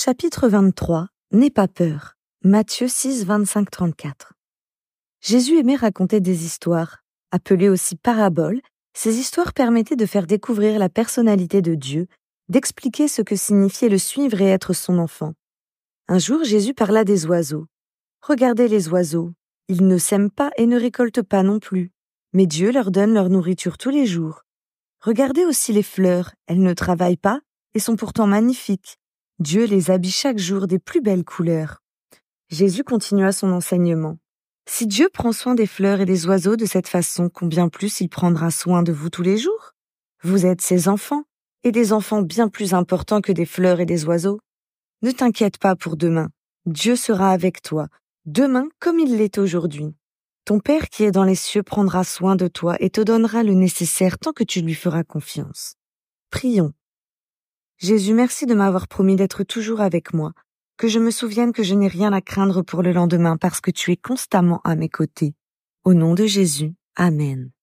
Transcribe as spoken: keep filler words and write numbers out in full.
Chapitre vingt-trois. N'aie pas peur. Matthieu six, vingt-cinq à trente-quatre. Jésus aimait raconter des histoires. Appelées aussi paraboles, ces histoires permettaient de faire découvrir la personnalité de Dieu, d'expliquer ce que signifiait le suivre et être son enfant. Un jour, Jésus parla des oiseaux. « Regardez les oiseaux, ils ne sèment pas et ne récoltent pas non plus, mais Dieu leur donne leur nourriture tous les jours. Regardez aussi les fleurs, elles ne travaillent pas et sont pourtant magnifiques. Dieu les habille chaque jour des plus belles couleurs. » Jésus continua son enseignement. « Si Dieu prend soin des fleurs et des oiseaux de cette façon, combien plus il prendra soin de vous tous les jours? Vous êtes ses enfants, et des enfants bien plus importants que des fleurs et des oiseaux. Ne t'inquiète pas pour demain. Dieu sera avec toi, demain comme il l'est aujourd'hui. Ton Père qui est dans les cieux prendra soin de toi et te donnera le nécessaire tant que tu lui feras confiance. » Prions. Jésus, merci de m'avoir promis d'être toujours avec moi, que je me souvienne que je n'ai rien à craindre pour le lendemain parce que tu es constamment à mes côtés. Au nom de Jésus, Amen.